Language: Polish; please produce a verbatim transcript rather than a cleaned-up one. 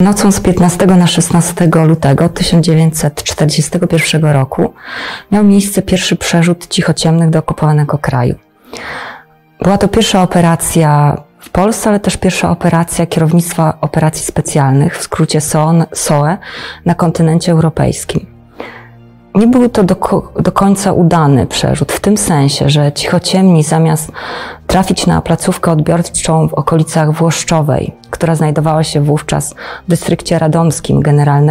Nocą z piętnastego na szesnastego lutego tysiąc dziewięćset czterdziestego pierwszego roku miał miejsce pierwszy przerzut cichociemnych do okupowanego kraju. Była to pierwsza operacja w Polsce, ale też pierwsza operacja kierownictwa operacji specjalnych, w skrócie S O E, na kontynencie europejskim. Nie był to do, do końca udany przerzut, w tym sensie, że cichociemni zamiast trafić na placówkę odbiorczą w okolicach Włoszczowej, która znajdowała się wówczas w dystrykcie radomskim generalnego